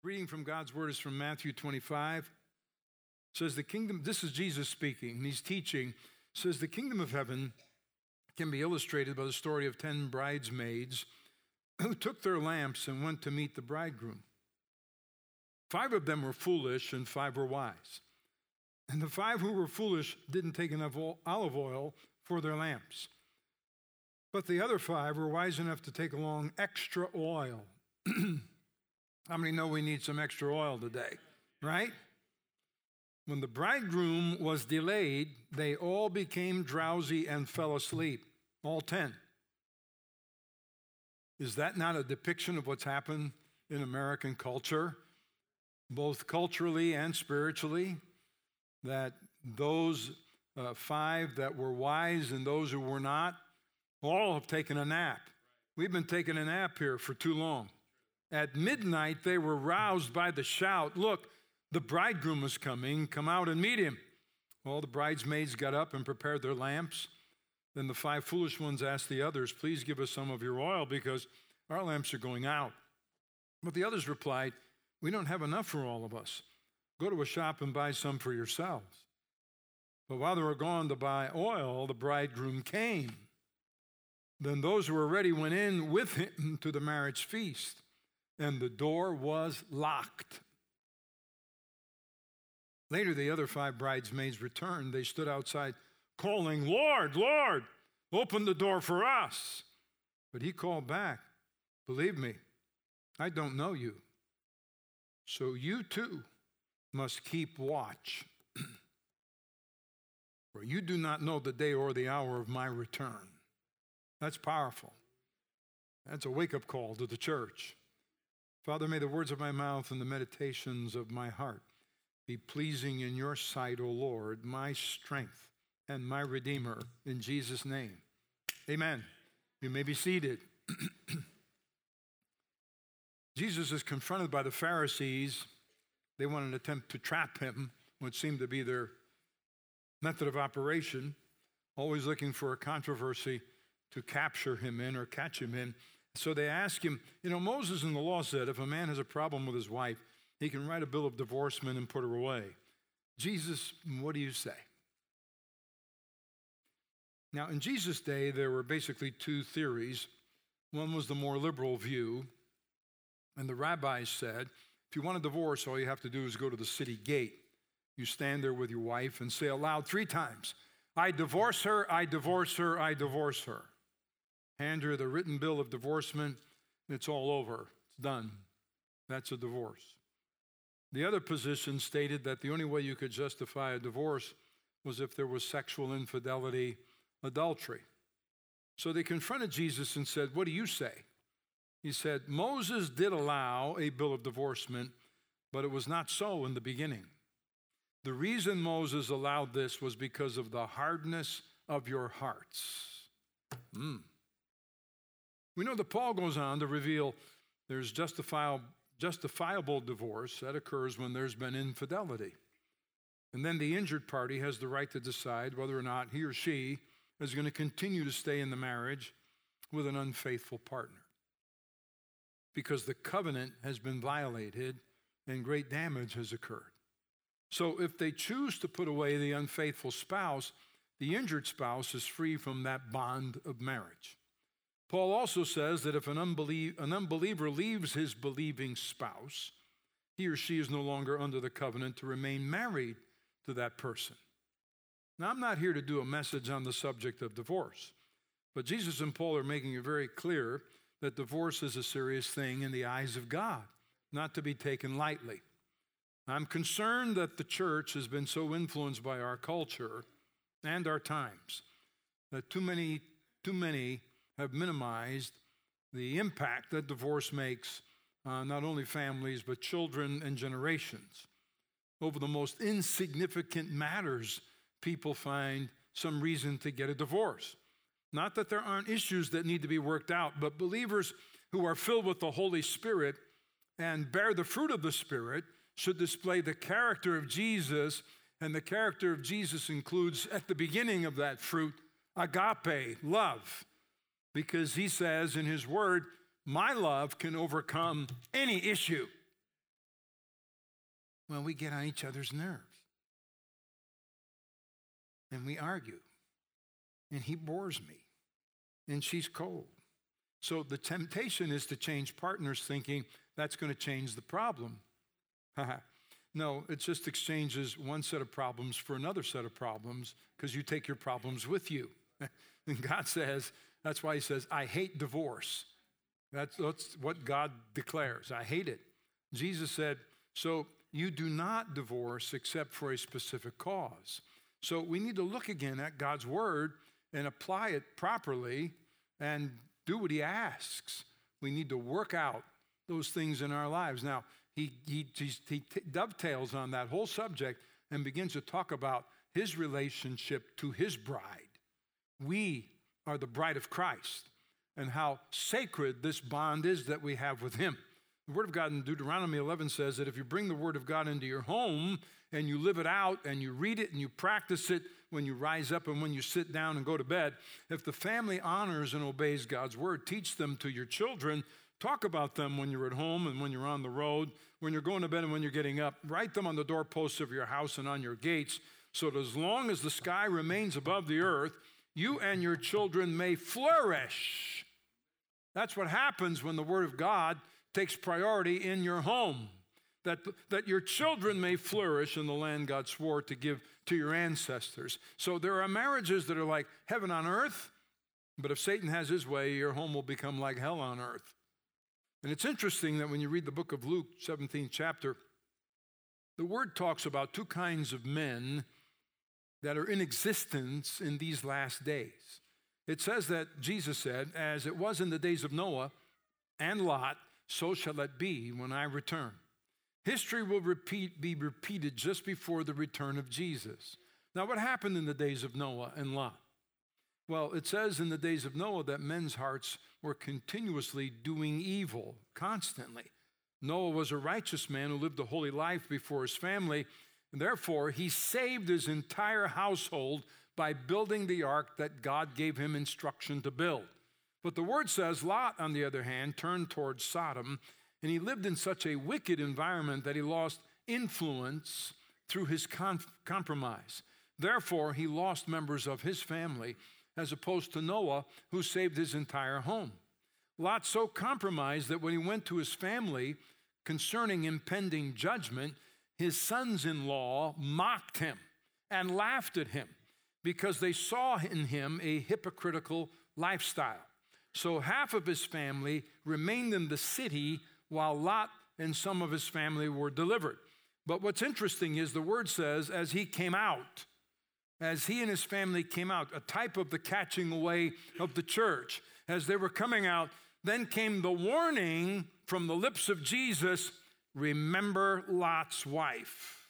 Reading from God's word is from Matthew 25. It says the kingdom, this is Jesus speaking, and he's teaching, says the kingdom of heaven can be illustrated by the story of 10 bridesmaids who took their lamps and went to meet the bridegroom. 5 of them were foolish and 5 were wise. And the 5 who were foolish didn't take enough olive oil for their lamps. But the other 5 were wise enough to take along extra oil. How many know we need some extra oil today, right? When the bridegroom was delayed, they all became drowsy and fell asleep, all 10. Is that not a depiction of what's happened in American culture, both culturally and spiritually, that those 5 that were wise and those who were not, all have taken a nap. We've been taking a nap here for too long. At midnight, they were roused by the shout, "Look, the bridegroom is coming. Come out and meet him." All the bridesmaids got up and prepared their lamps. Then the 5 foolish ones asked the others, "Please give us some of your oil because our lamps are going out." But the others replied, "We don't have enough for all of us. Go to a shop and buy some for yourselves." But while they were gone to buy oil, the bridegroom came. Then those who were ready went in with him to the marriage feast, and the door was locked. Later, the other 5 bridesmaids returned. They stood outside calling, "Lord, Lord, open the door for us." But he called back, "Believe me, I don't know you. So you too must keep watch. For you do not know the day or the hour of my return." That's powerful. That's a wake-up call to the church. Father, may the words of my mouth and the meditations of my heart be pleasing in your sight, O Lord, my strength and my Redeemer, in Jesus' name. Amen. You may be seated. Jesus is confronted by the Pharisees. They want an attempt to trap him, which seemed to be their method of operation, always looking for a controversy to capture him in or catch him in. So they ask him, Moses in the law said if a man has a problem with his wife, he can write a bill of divorcement and put her away. Jesus, what do you say? Now, in Jesus' day, there were basically 2 theories. One was the more liberal view, and the rabbis said, if you want a divorce, all you have to do is go to the city gate. You stand there with your wife and say aloud 3 times, "I divorce her, I divorce her, I divorce her." Hand her the written bill of divorcement, and it's all over. It's done. That's a divorce. The other position stated that the only way you could justify a divorce was if there was sexual infidelity, adultery. So they confronted Jesus and said, "What do you say?" He said, "Moses did allow a bill of divorcement, but it was not so in the beginning. The reason Moses allowed this was because of the hardness of your hearts." We know that Paul goes on to reveal there's justifiable divorce that occurs when there's been infidelity. And then the injured party has the right to decide whether or not he or she is going to continue to stay in the marriage with an unfaithful partner, because the covenant has been violated and great damage has occurred. So if they choose to put away the unfaithful spouse, the injured spouse is free from that bond of marriage. Paul also says that if an unbeliever leaves his believing spouse, he or she is no longer under the covenant to remain married to that person. Now, I'm not here to do a message on the subject of divorce, but Jesus and Paul are making it very clear that divorce is a serious thing in the eyes of God, not to be taken lightly. I'm concerned that the church has been so influenced by our culture and our times that too many have minimized the impact that divorce makes on not only families but children and generations. Over the most insignificant matters, people find some reason to get a divorce. Not that there aren't issues that need to be worked out, but believers who are filled with the Holy Spirit and bear the fruit of the Spirit should display the character of Jesus, and the character of Jesus includes, at the beginning of that fruit, agape, love, because he says in his word, my love can overcome any issue. Well, we get on each other's nerves. And we argue. And he bores me. And she's cold. So the temptation is to change partners thinking that's going to change the problem. No, it just exchanges one set of problems for another set of problems because you take your problems with you. And God says, that's why he says, I hate divorce. That's what God declares. I hate it. Jesus said, so you do not divorce except for a specific cause. So we need to look again at God's word and apply it properly and do what he asks. We need to work out those things in our lives. Now, he dovetails on that whole subject and begins to talk about his relationship to his bride. We are the bride of Christ, and how sacred this bond is that we have with him. The Word of God in Deuteronomy 11 says that if you bring the Word of God into your home and you live it out and you read it and you practice it when you rise up and when you sit down and go to bed, if the family honors and obeys God's Word, teach them to your children, talk about them when you're at home and when you're on the road, when you're going to bed and when you're getting up. Write them on the doorposts of your house and on your gates so that as long as the sky remains above the earth, you and your children may flourish. That's what happens when the Word of God takes priority in your home, that your children may flourish in the land God swore to give to your ancestors. So there are marriages that are like heaven on earth, but if Satan has his way, your home will become like hell on earth. And it's interesting that when you read the book of Luke, 17th chapter, the word talks about two kinds of men that are in existence in these last days. It says that Jesus said, as it was in the days of Noah and Lot, so shall it be when I return. History will be repeated just before the return of Jesus. Now, what happened in the days of Noah and Lot? Well, it says in the days of Noah that men's hearts were continuously doing evil, constantly. Noah was a righteous man who lived a holy life before his family, and therefore he saved his entire household by building the ark that God gave him instruction to build. But the word says Lot, on the other hand, turned towards Sodom, and he lived in such a wicked environment that he lost influence through his compromise. Therefore, he lost members of his family, as opposed to Noah, who saved his entire home. Lot so compromised that when he went to his family concerning impending judgment, his sons-in-law mocked him and laughed at him because they saw in him a hypocritical lifestyle. So half of his family remained in the city while Lot and some of his family were delivered. But what's interesting is the word says, as he came out, as he and his family came out, a type of the catching away of the church. As they were coming out, then came the warning from the lips of Jesus, remember Lot's wife.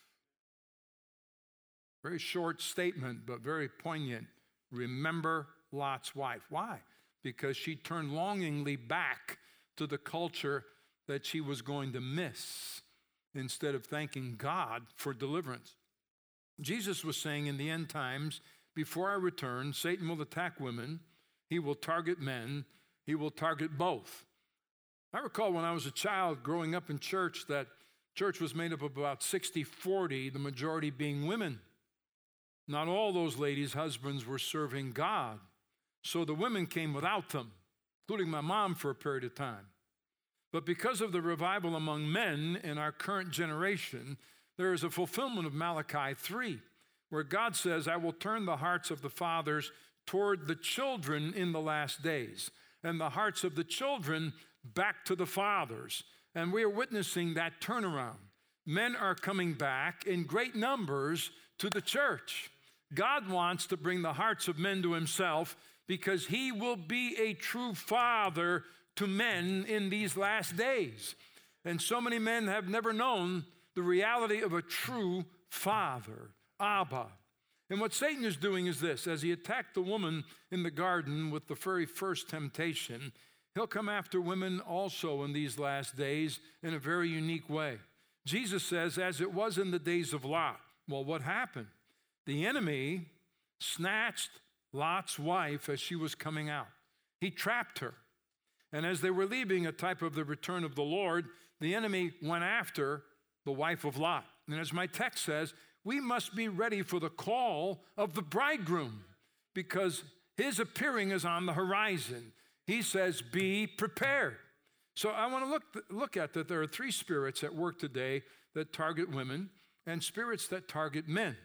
Very short statement, but very poignant. Remember Lot's wife. Why? Because she turned longingly back to the culture that she was going to miss instead of thanking God for deliverance. Jesus was saying in the end times, before I return, Satan will attack women, he will target men, he will target both. I recall when I was a child growing up in church that church was made up of about 60-40, the majority being women. Not all those ladies' husbands were serving God, so the women came without them, including my mom for a period of time. But because of the revival among men in our current generation, there is a fulfillment of Malachi 3, where God says, I will turn the hearts of the fathers toward the children in the last days, and the hearts of the children back to the fathers. And we are witnessing that turnaround. Men are coming back in great numbers to the church. God wants to bring the hearts of men to himself because he will be a true father to men in these last days. And so many men have never known the reality of a true father, Abba. And what Satan is doing is this. As he attacked the woman in the garden with the very first temptation, he'll come after women also in these last days in a very unique way. Jesus says, as it was in the days of Lot. Well, what happened? The enemy snatched Lot's wife as she was coming out. He trapped her. And as they were leaving, a type of the return of the Lord, the enemy went after the wife of Lot. And as my text says, we must be ready for the call of the bridegroom because his appearing is on the horizon. He says, be prepared. So I want to look at that there are three spirits at work today that target women and spirits that target men.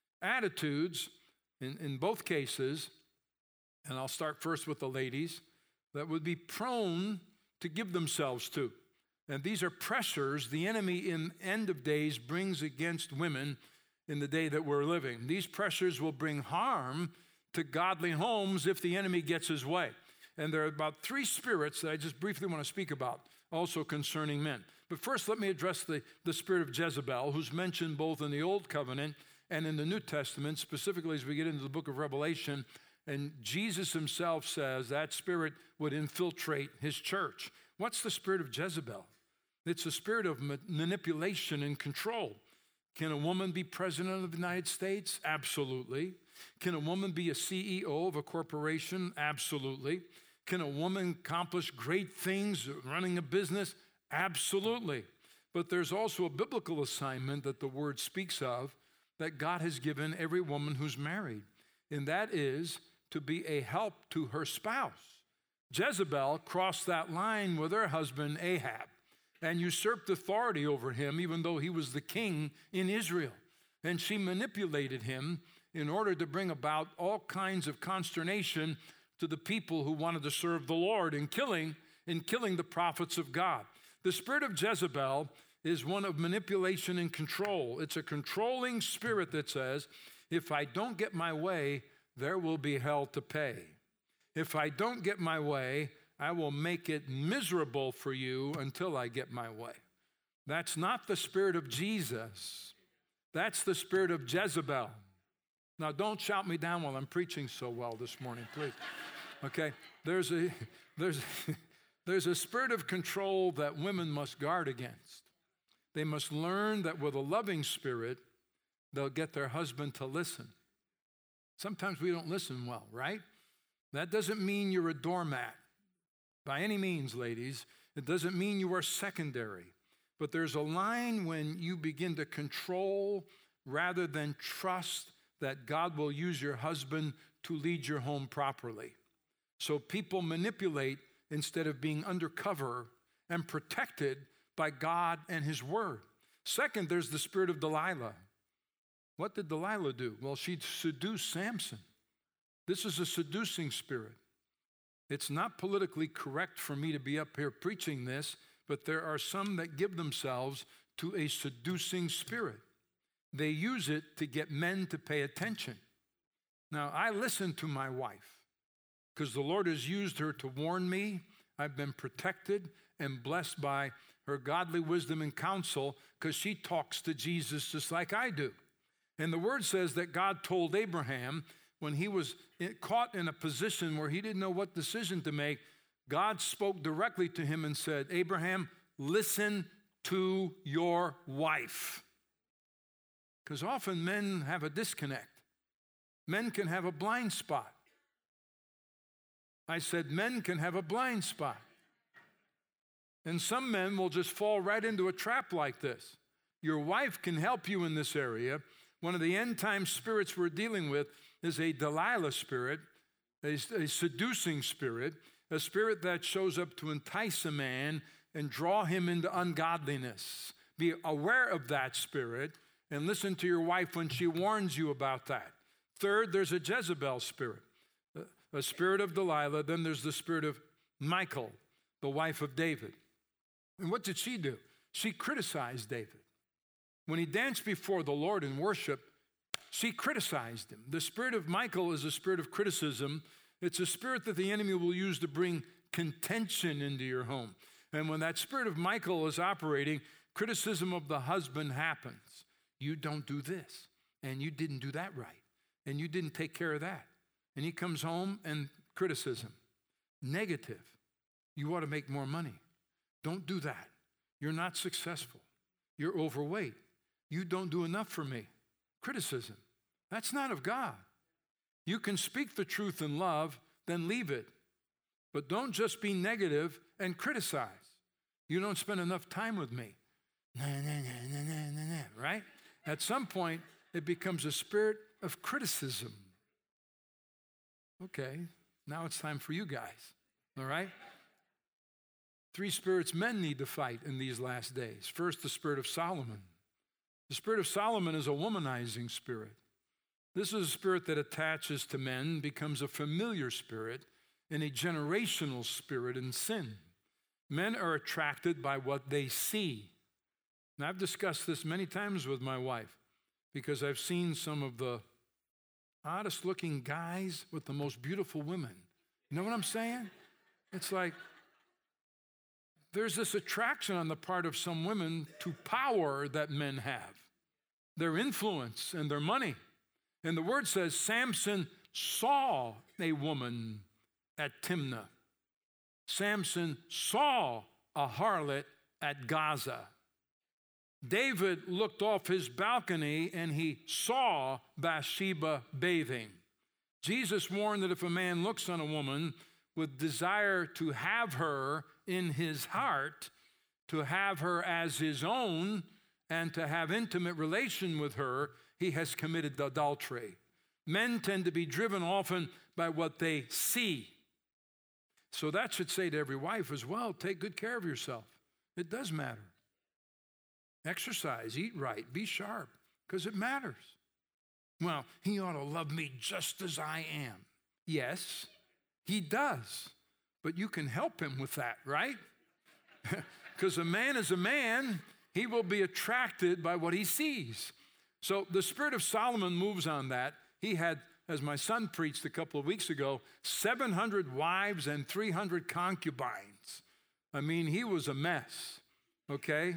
Attitudes, in both cases, and I'll start first with the ladies, that would be prone to give themselves to. And these are pressures the enemy in end of days brings against women in the day that we're living. These pressures will bring harm to godly homes if the enemy gets his way. And there are about three spirits that I just briefly want to speak about, also concerning men. But first, let me address the spirit of Jezebel, who's mentioned both in the Old Covenant and in the New Testament, specifically as we get into the book of Revelation. And Jesus himself says that spirit would infiltrate his church. What's the spirit of Jezebel? It's a spirit of manipulation and control. Can a woman be president of the United States? Absolutely. Can a woman be a CEO of a corporation? Absolutely. Can a woman accomplish great things running a business? Absolutely. But there's also a biblical assignment that the word speaks of that God has given every woman who's married, and that is to be a help to her spouse. Jezebel crossed that line with her husband Ahab and usurped authority over him, even though he was the king in Israel. And she manipulated him in order to bring about all kinds of consternation to the people who wanted to serve the Lord in killing the prophets of God. The spirit of Jezebel is one of manipulation and control. It's a controlling spirit that says, if I don't get my way, there will be hell to pay. If I don't get my way, I will make it miserable for you until I get my way. That's not the spirit of Jesus. That's the spirit of Jezebel. Now, don't shout me down while I'm preaching so well this morning, please. Okay? There's a spirit of control that women must guard against. They must learn that with a loving spirit, they'll get their husband to listen. Sometimes we don't listen well, right? That doesn't mean you're a doormat. By any means, ladies, it doesn't mean you are secondary. But there's a line when you begin to control rather than trust that God will use your husband to lead your home properly. So people manipulate instead of being undercover and protected by God and his word. Second, there's the spirit of Delilah. What did Delilah do? Well, she seduced Samson. This is a seducing spirit. It's not politically correct for me to be up here preaching this, but there are some that give themselves to a seducing spirit. They use it to get men to pay attention. Now, I listen to my wife because the Lord has used her to warn me. I've been protected and blessed by her godly wisdom and counsel because she talks to Jesus just like I do. And the word says that God told Abraham when he was caught in a position where he didn't know what decision to make, God spoke directly to him and said, Abraham, listen to your wife. Because often men have a disconnect. Men can have a blind spot. I said men can have a blind spot. And some men will just fall right into a trap like this. Your wife can help you in this area. One of the end time spirits we're dealing with is a Delilah spirit, a seducing spirit, a spirit that shows up to entice a man and draw him into ungodliness. Be aware of that spirit and listen to your wife when she warns you about that. Third, there's a Jezebel spirit, a spirit of Delilah. Then there's the spirit of Michal, the wife of David. And what did she do? She criticized David. When he danced before the Lord in worship, she criticized him. The spirit of Michal is a spirit of criticism. It's a spirit that the enemy will use to bring contention into your home. And when that spirit of Michal is operating, criticism of the husband happens. You don't do this, and you didn't do that right, and you didn't take care of that. And he comes home and criticism. Negative. You ought to make more money. Don't do that. You're not successful. You're overweight. You don't do enough for me. Criticism. That's not of God. You can speak the truth in love, then leave it. But don't just be negative and criticize. You don't spend enough time with me. Right? At some point, it becomes a spirit of criticism. Okay, now it's time for you guys, all right? 3 spirits men need to fight in these last days. First, the spirit of Solomon. The spirit of Solomon is a womanizing spirit. This is a spirit that attaches to men, becomes a familiar spirit, and a generational spirit in sin. Men are attracted by what they see. And I've discussed this many times with my wife because I've seen some of the oddest looking guys with the most beautiful women. You know what I'm saying? It's like there's this attraction on the part of some women to power that men have, their influence and their money. And the word says Samson saw a woman at Timnah. Samson saw a harlot at Gaza. David looked off his balcony and he saw Bathsheba bathing. Jesus warned that if a man looks on a woman with desire to have her in his heart, to have her as his own, and to have intimate relation with her, he has committed adultery. Men tend to be driven often by what they see. So that should say to every wife as well, take good care of yourself. It does matter. Exercise, eat right, be sharp, because it matters. Well, he ought to love me just as I am. Yes, he does. But you can help him with that, right? Because a man is a man. He will be attracted by what he sees. So the spirit of Solomon moves on that. He had, as my son preached a couple of weeks ago, 700 wives and 300 concubines. I mean, he was a mess, okay?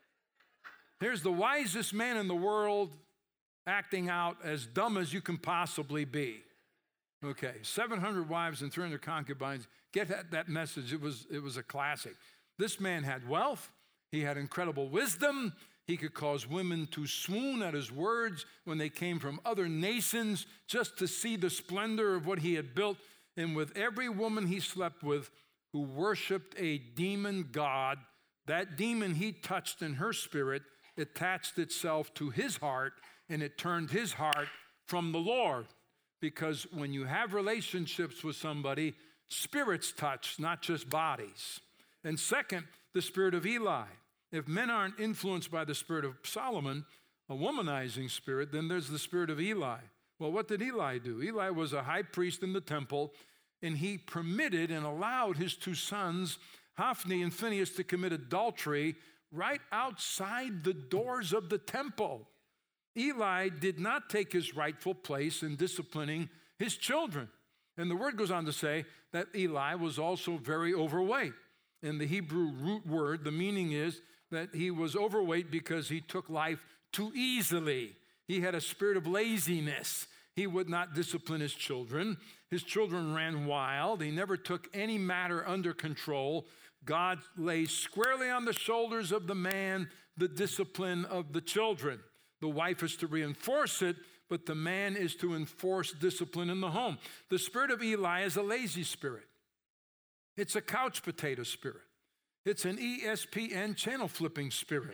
Here's the wisest man in the world acting out as dumb as you can possibly be. Okay, 700 wives and 300 concubines. Get that message. It was a classic. This man had wealth. He had incredible wisdom. He could cause women to swoon at his words when they came from other nations just to see the splendor of what he had built. And with every woman he slept with who worshiped a demon god, that demon he touched in her spirit attached itself to his heart, and it turned his heart from the Lord. Because when you have relationships with somebody, spirits touch, not just bodies. And second, the spirit of Eli. If men aren't influenced by the spirit of Solomon, a womanizing spirit, then there's the spirit of Eli. Well, what did Eli do? Eli was a high priest in the temple, and he permitted and allowed his 2 sons, Hophni and Phinehas, to commit adultery right outside the doors of the temple. Eli did not take his rightful place in disciplining his children. And the word goes on to say that Eli was also very overweight. In the Hebrew root word, the meaning is that he was overweight because he took life too easily. He had a spirit of laziness. He would not discipline his children. His children ran wild. He never took any matter under control. God lays squarely on the shoulders of the man the discipline of the children. The wife is to reinforce it, but the man is to enforce discipline in the home. The spirit of Eli is a lazy spirit. It's a couch potato spirit. It's an ESPN channel flipping spirit.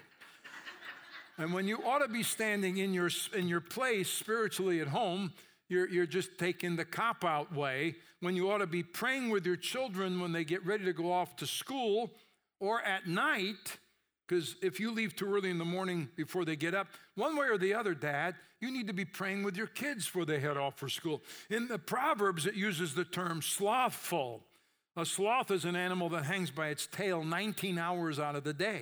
And when you ought to be standing in your place spiritually at home, you're just taking the cop-out way. When you ought to be praying with your children when they get ready to go off to school or at night, because if you leave too early in the morning before they get up, one way or the other, Dad, you need to be praying with your kids before they head off for school. In the Proverbs, it uses the term slothful. A sloth is an animal that hangs by its tail 19 hours out of the day.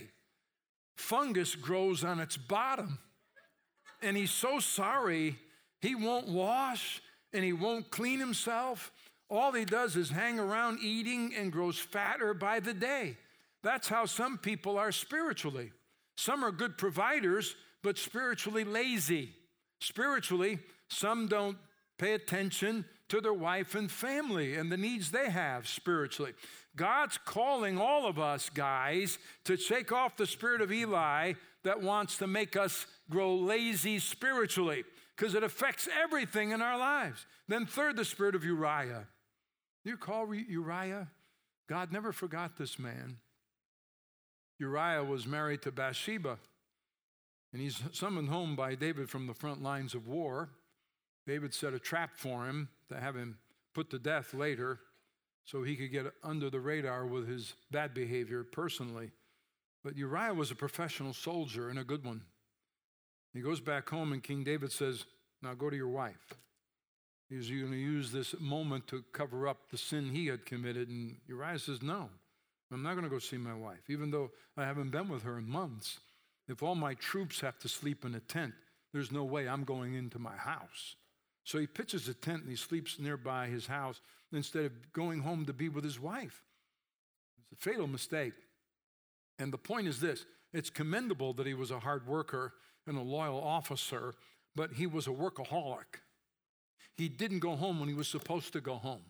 Fungus grows on its bottom. And he's so sorry, he won't wash and he won't clean himself. All he does is hang around eating and grows fatter by the day. That's how some people are spiritually. Some are good providers, but spiritually lazy. Spiritually, some don't pay attention to their wife and family and the needs they have spiritually. God's calling all of us, guys, to shake off the spirit of Eli that wants to make us grow lazy spiritually, because it affects everything in our lives. Then third, the spirit of Uriah. You call Uriah? God never forgot this man. Uriah was married to Bathsheba. And he's summoned home by David from the front lines of war. David set a trap for him to have him put to death later so he could get under the radar with his bad behavior personally. But Uriah was a professional soldier and a good one. He goes back home and King David says, now go to your wife. He's going to use this moment to cover up the sin he had committed. And Uriah says, no, I'm not going to go see my wife, even though I haven't been with her in months. If all my troops have to sleep in a tent, there's no way I'm going into my house. So he pitches a tent and he sleeps nearby his house instead of going home to be with his wife. It's a fatal mistake. And the point is this: it's commendable that he was a hard worker and a loyal officer, but he was a workaholic. He didn't go home when he was supposed to go home.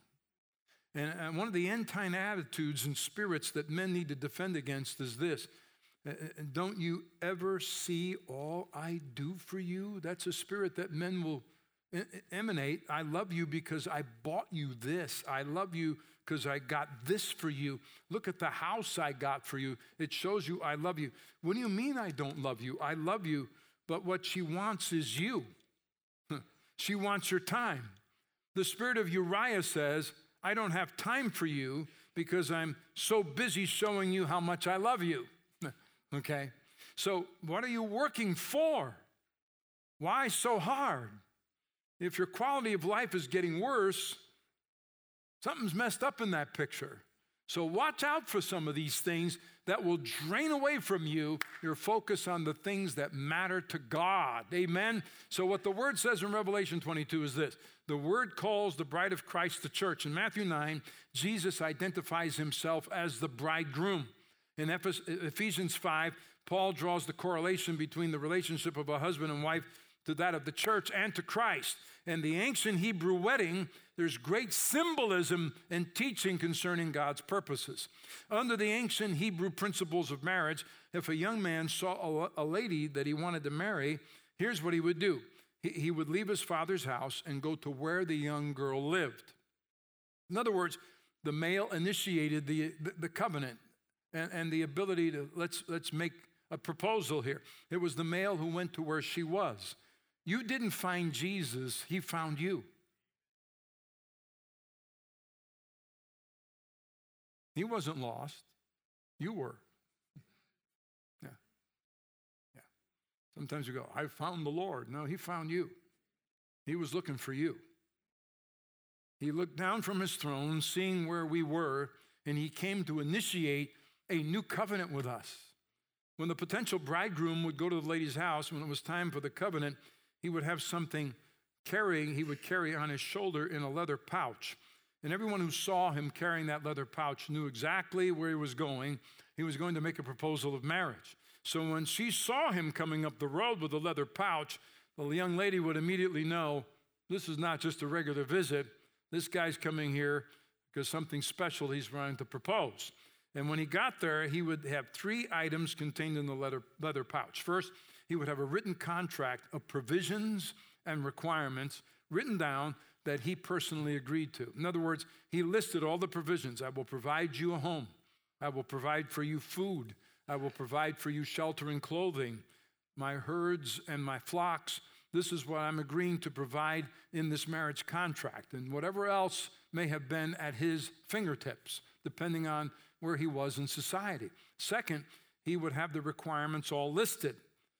And one of the end-time attitudes and spirits that men need to defend against is this: don't you ever see all I do for you? That's a spirit that men will emanate. I love you because I bought you this. I love you because I got this for you. Look at the house I got for you. It shows you I love you. What do you mean I don't love you? I love you, but what she wants is you. She wants your time. The spirit of Uriah says, I don't have time for you because I'm so busy showing you how much I love you. Okay? So what are you working for? Why so hard? If your quality of life is getting worse, something's messed up in that picture. So watch out for some of these things that will drain away from you your focus on the things that matter to God. Amen? So what the Word says in Revelation 22 is this: the Word calls the bride of Christ the church. In Matthew 9, Jesus identifies himself as the bridegroom. In Ephesians 5, Paul draws the correlation between the relationship of a husband and wife to that of the church and to Christ. And the ancient Hebrew wedding, there's great symbolism and teaching concerning God's purposes. Under the ancient Hebrew principles of marriage, if a young man saw a lady that he wanted to marry, here's what he would do. He would leave his father's house and go to where the young girl lived. In other words, the male initiated the covenant and the ability to, let's make a proposal here. It was the male who went to where she was. You didn't find Jesus, he found you. He wasn't lost. You were. Yeah. Sometimes you go, I found the Lord. No, he found you. He was looking for you. He looked down from his throne, seeing where we were, and he came to initiate a new covenant with us. When the potential bridegroom would go to the lady's house, when it was time for the covenant, he would have something he would carry on his shoulder in a leather pouch. And everyone who saw him carrying that leather pouch knew exactly where he was going. He was going to make a proposal of marriage. So when she saw him coming up the road with a leather pouch, the young lady would immediately know, this is not just a regular visit. This guy's coming here because something special he's trying to propose. And when he got there, he would have 3 items contained in the leather pouch. First, he would have a written contract of provisions and requirements written down that he personally agreed to. In other words, he listed all the provisions. I will provide you a home. I will provide for you food. I will provide for you shelter and clothing. My herds and my flocks, this is what I'm agreeing to provide in this marriage contract. And whatever else may have been at his fingertips, depending on where he was in society. Second, he would have the requirements all listed.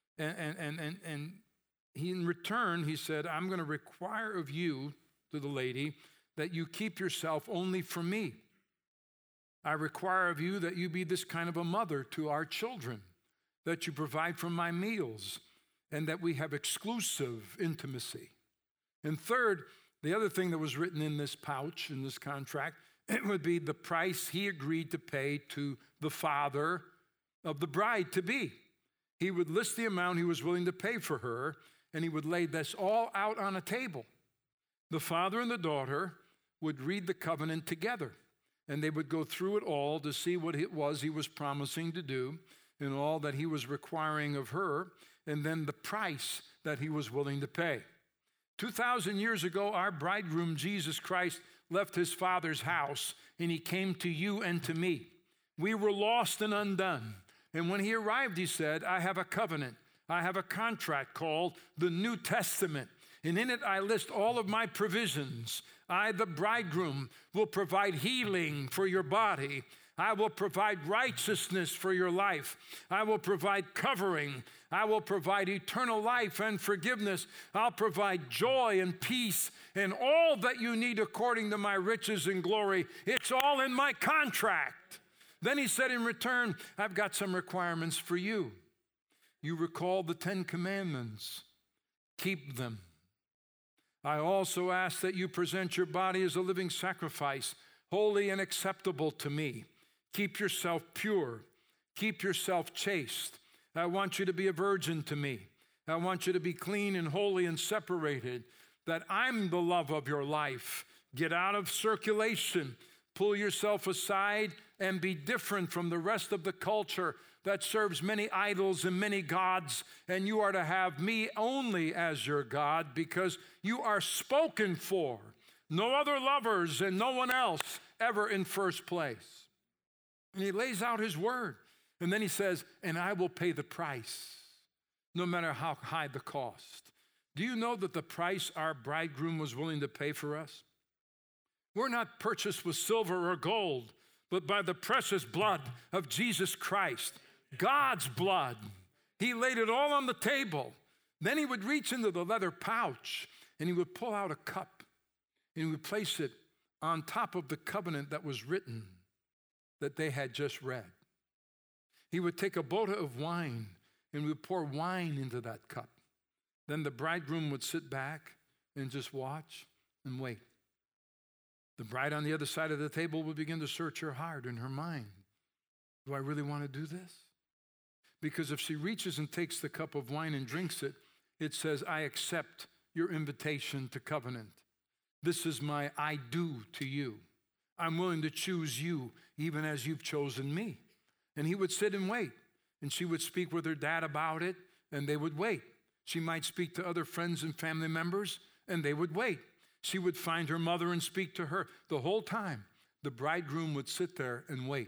And he, in return, he said, I'm going to require of you, to the lady, that you keep yourself only for me. I require of you that you be this kind of a mother to our children, that you provide for my meals, and that we have exclusive intimacy. And third, the other thing that was written in this pouch, in this contract, it would be the price he agreed to pay to the father of the bride-to-be. He would list the amount he was willing to pay for her, and he would lay this all out on a table. The father and the daughter would read the covenant together, and they would go through it all to see what it was he was promising to do and all that he was requiring of her, and then the price that he was willing to pay. 2,000 years ago, our bridegroom, Jesus Christ, left his Father's house, and he came to you and to me. We were lost and undone. And when he arrived, he said, I have a covenant. I have a contract called the New Testament, and in it I list all of my provisions. I, the bridegroom, will provide healing for your body. I will provide righteousness for your life. I will provide covering. I will provide eternal life and forgiveness. I'll provide joy and peace and all that you need according to my riches and glory. It's all in my contract. Then he said, in return, I've got some requirements for you. You recall the 10 Commandments. Keep them. I also ask that you present your body as a living sacrifice, holy and acceptable to me. Keep yourself pure. Keep yourself chaste. I want you to be a virgin to me. I want you to be clean and holy and separated, that I'm the love of your life. Get out of circulation. Pull yourself aside and be different from the rest of the culture that serves many idols and many gods, and you are to have me only as your God because you are spoken for. No other lovers and no one else ever in first place. And he lays out his word. And then he says, and I will pay the price, no matter how high the cost. Do you know that the price our bridegroom was willing to pay for us? We're not purchased with silver or gold, but by the precious blood of Jesus Christ, God's blood. He laid it all on the table. Then he would reach into the leather pouch and he would pull out a cup and he would place it on top of the covenant that was written that they had just read. He would take a bota of wine and would pour wine into that cup. Then the bridegroom would sit back and just watch and wait. The bride on the other side of the table would begin to search her heart and her mind. Do I really want to do this? Because if she reaches and takes the cup of wine and drinks it, it says, I accept your invitation to covenant. This is my I do to you. I'm willing to choose you even as you've chosen me. And he would sit and wait. And she would speak with her dad about it, and they would wait. She might speak to other friends and family members, and they would wait. She would find her mother and speak to her. The whole time, the bridegroom would sit there and wait.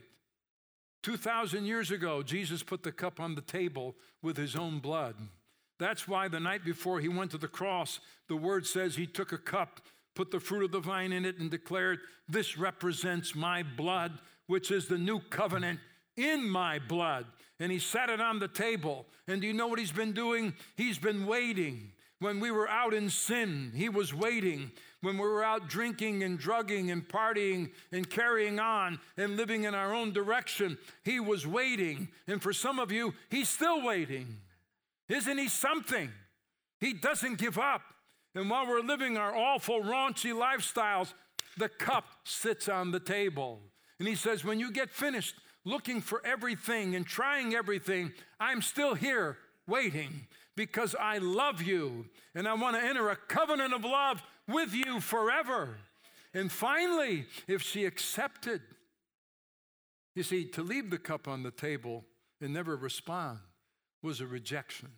2,000 years ago, Jesus put the cup on the table with his own blood. That's why the night before he went to the cross, the word says he took a cup, put the fruit of the vine in it, and declared, this represents my blood, which is the new covenant in my blood. And he set it on the table. And do you know what he's been doing? He's been waiting. When we were out in sin, he was waiting. When we were out drinking and drugging and partying and carrying on and living in our own direction, he was waiting. And for some of you, he's still waiting. Isn't he something? He doesn't give up. And while we're living our awful, raunchy lifestyles, the cup sits on the table. And he says, when you get finished looking for everything and trying everything, I'm still here waiting because I love you and I want to enter a covenant of love with you forever. And finally, if she accepted, you see, to leave the cup on the table and never respond was a rejection.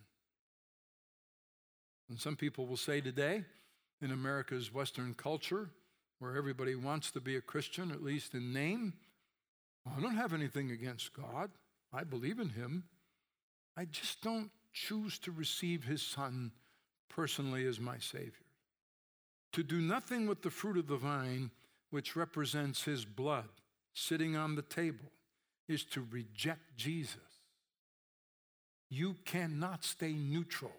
And some people will say today, in America's Western culture, where everybody wants to be a Christian, at least in name, I don't have anything against God. I believe in him. I just don't choose to receive his son personally as my Savior. To do nothing with the fruit of the vine, which represents his blood sitting on the table, is to reject Jesus. You cannot stay neutral.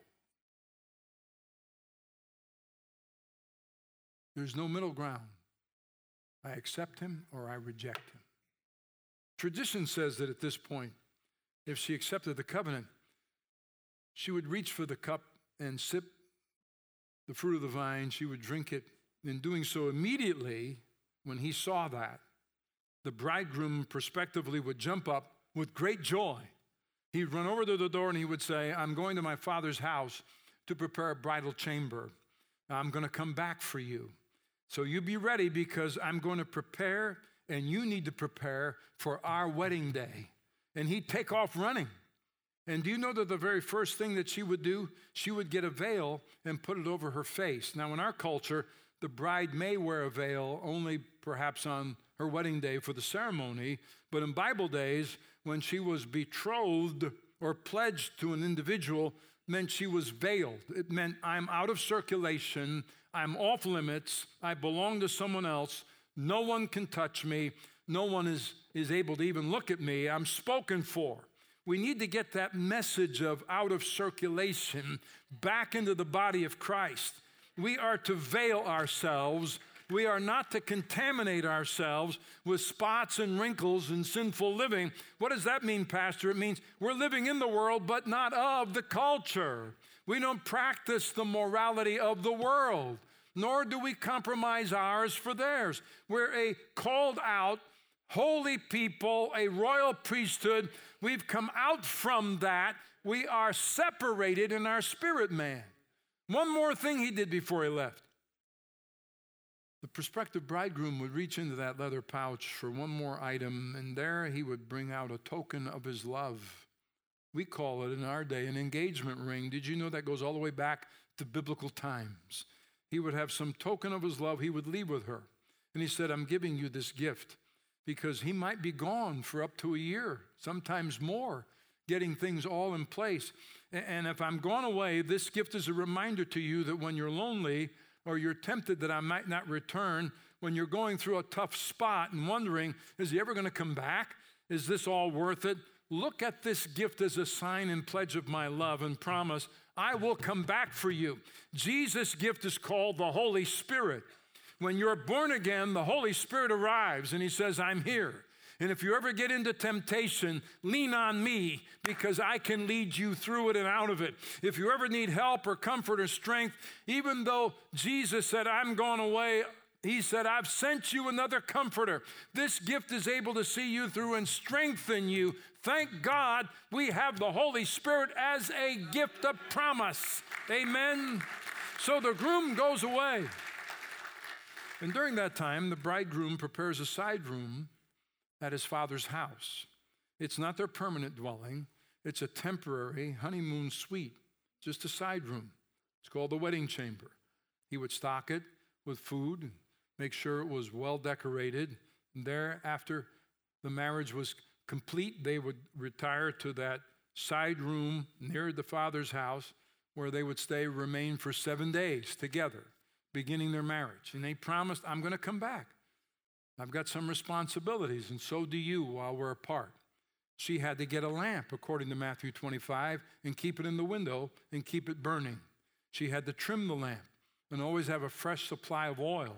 There's no middle ground. I accept him or I reject him. Tradition says that at this point, if she accepted the covenant, she would reach for the cup and sip the fruit of the vine. She would drink it. In doing so, immediately, when he saw that, the bridegroom prospectively would jump up with great joy. He'd run over to the door and he would say, I'm going to my father's house to prepare a bridal chamber. I'm going to come back for you. So you be ready because I'm going to prepare and you need to prepare for our wedding day. And he'd take off running. And do you know that the very first thing that she would do, she would get a veil and put it over her face. Now in our culture, the bride may wear a veil only perhaps on her wedding day for the ceremony. But in Bible days, when she was betrothed or pledged to an individual, meant she was veiled. It meant I'm out of circulation. I'm off limits. I belong to someone else. No one can touch me. No one is able to even look at me. I'm spoken for. We need to get that message of out of circulation back into the body of Christ. We are to veil ourselves. We are not to contaminate ourselves with spots and wrinkles and sinful living. What does that mean, Pastor? It means we're living in the world, but not of the culture. We don't practice the morality of the world, nor do we compromise ours for theirs. We're a called out, holy people, a royal priesthood. We've come out from that. We are separated in our spirit man. One more thing he did before he left. The prospective bridegroom would reach into that leather pouch for one more item, and there he would bring out a token of his love. We call it in our day an engagement ring. Did you know that goes all the way back to biblical times? He would have some token of his love he would leave with her. And he said, I'm giving you this gift because he might be gone for up to a year, sometimes more, getting things all in place. And if I'm gone away, this gift is a reminder to you that when you're lonely or you're tempted that I might not return, when you're going through a tough spot and wondering, is he ever going to come back? Is this all worth it? Look at this gift as a sign and pledge of my love and promise. I will come back for you. Jesus' gift is called the Holy Spirit. When you're born again, the Holy Spirit arrives and he says, I'm here. And if you ever get into temptation, lean on me because I can lead you through it and out of it. If you ever need help or comfort or strength, even though Jesus said, I'm gone away, he said, I've sent you another comforter. This gift is able to see you through and strengthen you. Thank God we have the Holy Spirit as a gift of promise. Amen. So the groom goes away. And during that time, the bridegroom prepares a side room at his father's house. It's not their permanent dwelling. It's a temporary honeymoon suite, just a side room. It's called the wedding chamber. He would stock it with food, make sure it was well decorated. And there, after the marriage was complete, they would retire to that side room near the father's house where they would remain for 7 days together, beginning their marriage. And they promised, I'm going to come back. I've got some responsibilities, and so do you while we're apart. She had to get a lamp, according to Matthew 25, and keep it in the window and keep it burning. She had to trim the lamp and always have a fresh supply of oil.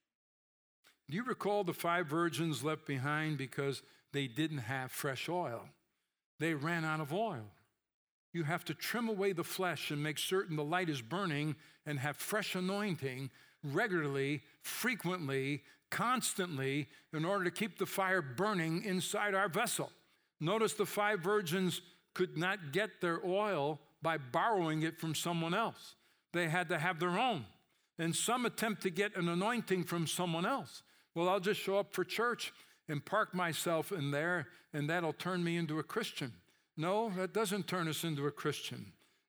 Do you recall the 5 virgins left behind because they didn't have fresh oil? They ran out of oil. You have to trim away the flesh and make certain the light is burning and have fresh anointing regularly, frequently, constantly in order to keep the fire burning inside our vessel. Notice the 5 virgins could not get their oil by borrowing it from someone else. They had to have their own. And some attempt to get an anointing from someone else. Well, I'll just show up for church and park myself in there, and that'll turn me into a Christian. No, that doesn't turn us into a Christian.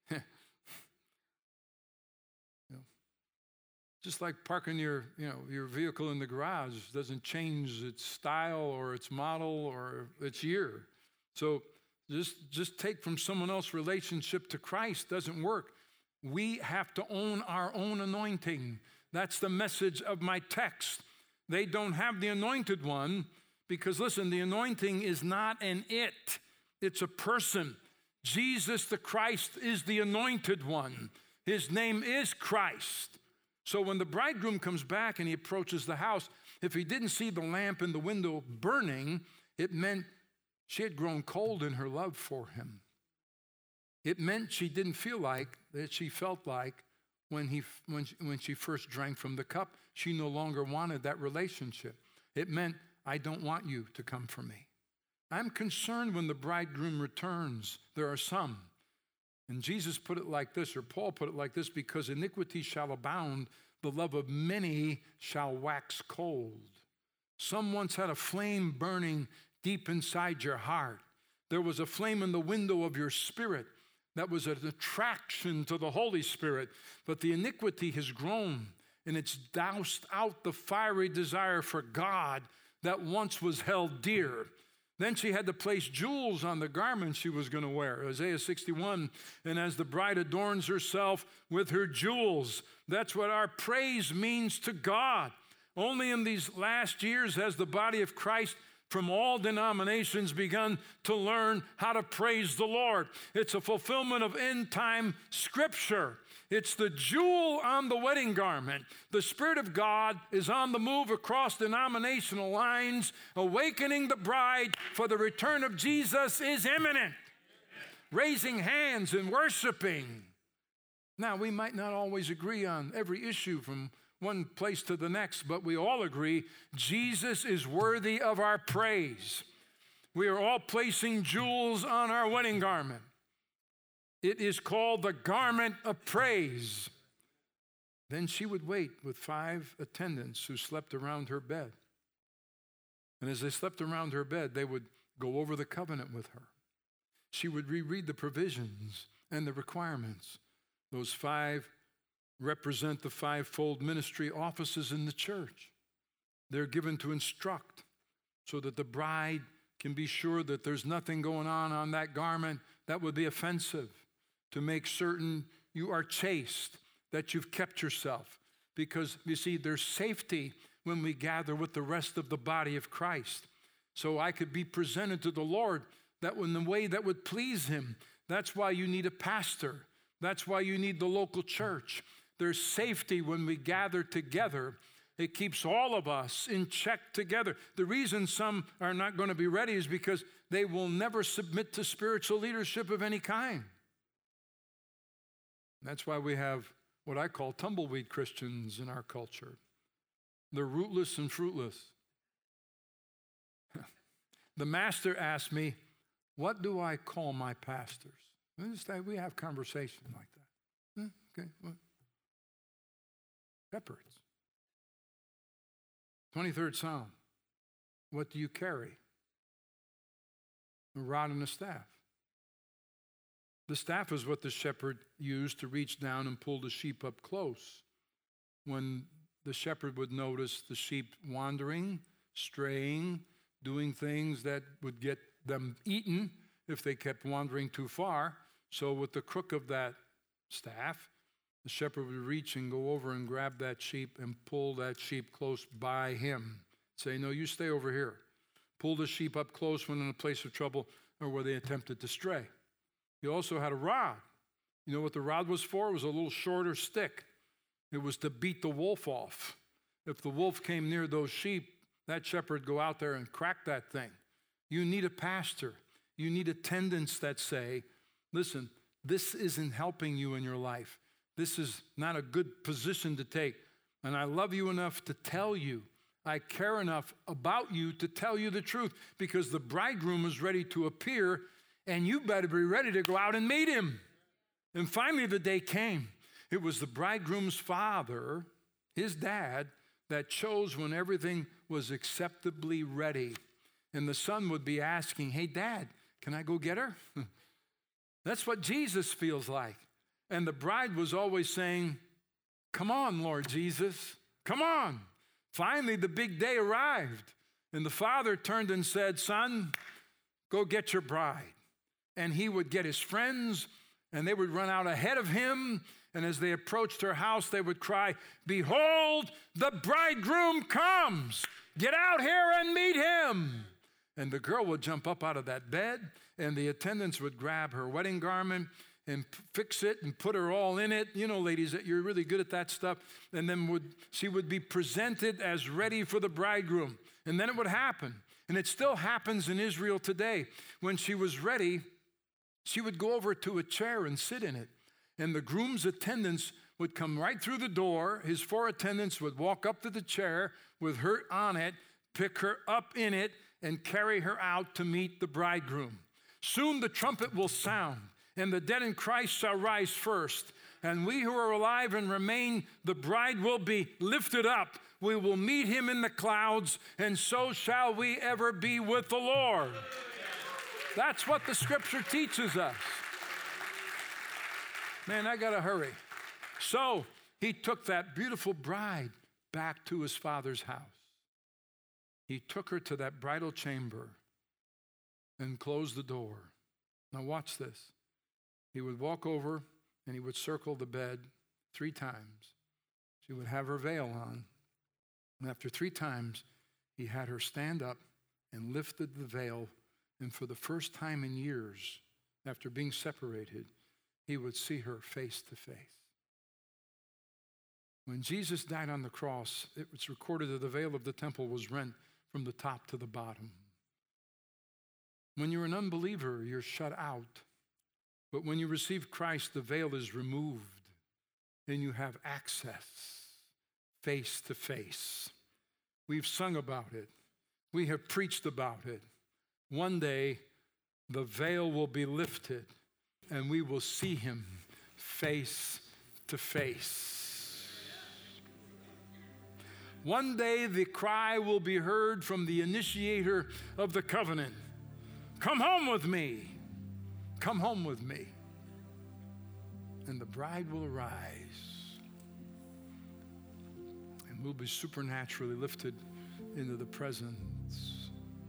Just like parking your vehicle in the garage doesn't change its style or its model or its year. So just take from someone else's relationship to Christ doesn't work. We have to own our own anointing. That's the message of my text. They don't have the anointed one because, listen, the anointing is not an it. It's a person. Jesus the Christ is the anointed one. His name is Christ. So when the bridegroom comes back and he approaches the house, if he didn't see the lamp in the window burning, it meant she had grown cold in her love for him. It meant she didn't feel like that she felt like when she first drank from the cup. She no longer wanted that relationship. It meant, I don't want you to come for me. I'm concerned when the bridegroom returns. There are some. And Jesus put it like this, or Paul put it like this, because iniquity shall abound, the love of many shall wax cold. Some once had a flame burning deep inside your heart. There was a flame in the window of your spirit that was an attraction to the Holy Spirit, but the iniquity has grown, and it's doused out the fiery desire for God that once was held dear. Then she had to place jewels on the garment she was going to wear. Isaiah 61, and as the bride adorns herself with her jewels. That's what our praise means to God. Only in these last years has the body of Christ from all denominations begun to learn how to praise the Lord. It's a fulfillment of end-time scripture. It's the jewel on the wedding garment. The Spirit of God is on the move across denominational lines, awakening the bride for the return of Jesus is imminent. Raising hands and worshiping. Now, we might not always agree on every issue from one place to the next, but we all agree Jesus is worthy of our praise. We are all placing jewels on our wedding garment. It is called the garment of praise. Then she would wait with 5 attendants who slept around her bed. And as they slept around her bed, they would go over the covenant with her. She would reread the provisions and the requirements. Those 5 represent the 5-fold ministry offices in the church. They're given to instruct so that the bride can be sure that there's nothing going on that garment that would be offensive, to make certain you are chaste, that you've kept yourself. Because, you see, there's safety when we gather with the rest of the body of Christ. So I could be presented to the Lord that in the way that would please him. That's why you need a pastor. That's why you need the local church. There's safety when we gather together. It keeps all of us in check together. The reason some are not going to be ready is because they will never submit to spiritual leadership of any kind. That's why we have what I call tumbleweed Christians in our culture. They're rootless and fruitless. The master asked me, what do I call my pastors? We have conversation like that. Okay, what? Shepherds. 23rd Psalm. What do you carry? A rod and a staff. The staff is what the shepherd used to reach down and pull the sheep up close. When the shepherd would notice the sheep wandering, straying, doing things that would get them eaten if they kept wandering too far. So with the crook of that staff, the shepherd would reach and go over and grab that sheep and pull that sheep close by him. Say, no, you stay over here. Pull the sheep up close when in a place of trouble or where they attempted to stray. He also had a rod. You know what the rod was for? It was a little shorter stick. It was to beat the wolf off. If the wolf came near those sheep, that shepherd would go out there and crack that thing. You need a pastor. You need attendants that say, listen, this isn't helping you in your life. This is not a good position to take. And I love you enough to tell you. I care enough about you to tell you the truth, because the bridegroom is ready to appear, and you better be ready to go out and meet him. And finally the day came. It was the bridegroom's father, his dad, that chose when everything was acceptably ready. And the son would be asking, hey, Dad, can I go get her? That's what Jesus feels like. And the bride was always saying, come on, Lord Jesus, come on. Finally, the big day arrived. And the father turned and said, son, go get your bride. And he would get his friends, and they would run out ahead of him. And as they approached her house, they would cry, behold, the bridegroom comes. Get out here and meet him. And the girl would jump up out of that bed, and the attendants would grab her wedding garment and fix it and put her all in it. You know, ladies, that you're really good at that stuff. And then she would be presented as ready for the bridegroom. And then it would happen. And it still happens in Israel today. When she was ready, she would go over to a chair and sit in it. And the groom's attendants would come right through the door. His 4 attendants would walk up to the chair with her on it, pick her up in it, and carry her out to meet the bridegroom. Soon the trumpet will sound, and the dead in Christ shall rise first. And we who are alive and remain, the bride will be lifted up. We will meet him in the clouds, and so shall we ever be with the Lord. That's what the scripture teaches us. Man, I got to hurry. So he took that beautiful bride back to his father's house. He took her to that bridal chamber, and close the door. Now watch this. He would walk over and he would circle the bed 3 times. She would have her veil on. And after 3 times, he had her stand up and lifted the veil. And for the first time in years, after being separated, he would see her face to face. When Jesus died on the cross, it was recorded that the veil of the temple was rent from the top to the bottom. When you're an unbeliever, you're shut out. But when you receive Christ, the veil is removed and you have access face to face. We've sung about it. We have preached about it. One day, the veil will be lifted and we will see him face to face. One day, the cry will be heard from the initiator of the covenant. Come home with me. Come home with me. And the bride will arise. And we'll be supernaturally lifted into the presence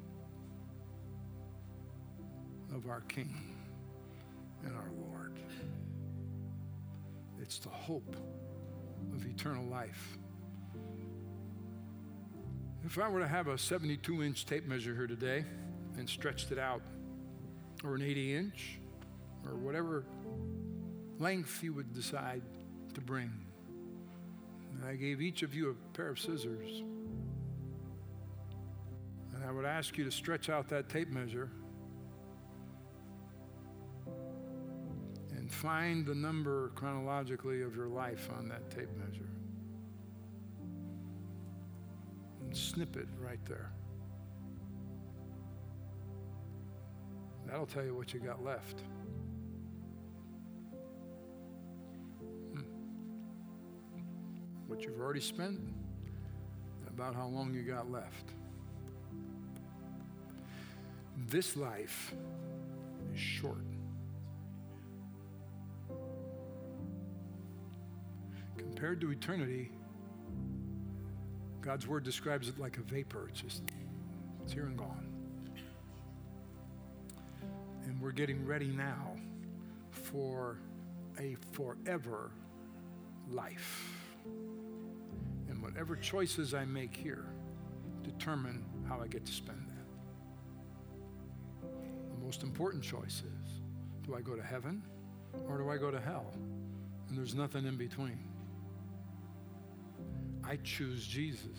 of our King and our Lord. It's the hope of eternal life. If I were to have a 72-inch tape measure here today and stretched it out, or an 80-inch, or whatever length you would decide to bring, and I gave each of you a pair of scissors, and I would ask you to stretch out that tape measure and find the number chronologically of your life on that tape measure. And snip it right there. That'll tell you what you got left. What you've already spent, and about how long you got left. This life is short. Compared to eternity, God's word describes it like a vapor. It's here and gone. And we're getting ready now for a forever life. And whatever choices I make here determine how I get to spend that. The most important choice is, do I go to heaven or do I go to hell? And there's nothing in between. I choose Jesus.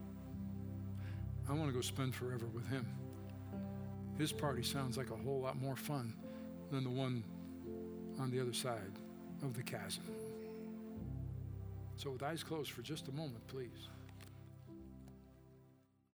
I want to go spend forever with him. His party sounds like a whole lot more fun than the one on the other side of the chasm. So with eyes closed for just a moment, please.